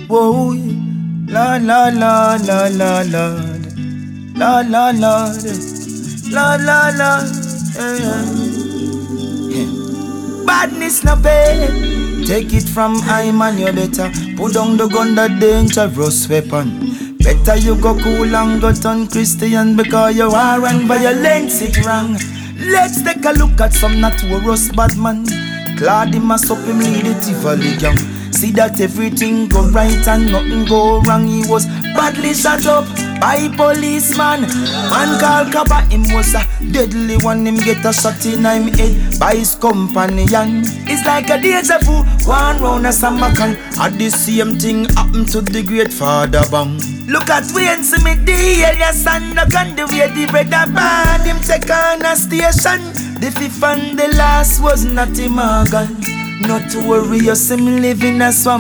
Whoa, la la la la la la, la la la, la la la. Badness no pay. Take it from I man, you better put down the gun, that dangerous weapon. Better you go cool and go turn Christian, because you are and violence it wrong. Let's take a look at some notorious bad man. Clad him as up him lead it evil young. See that everything go right and nothing go wrong. He was badly shot up by policeman. Man called Kaba, him was a deadly one. Him get a shot in him head by his companion. It's like a deja vu, one round a Samakan. And the same thing happened to the great Father Bang. Look at Wayne Smith, the alias and the gun, the way the brother band him take on a station. The fifth and the last was not him organ. Not to worry, you see me living a swamp.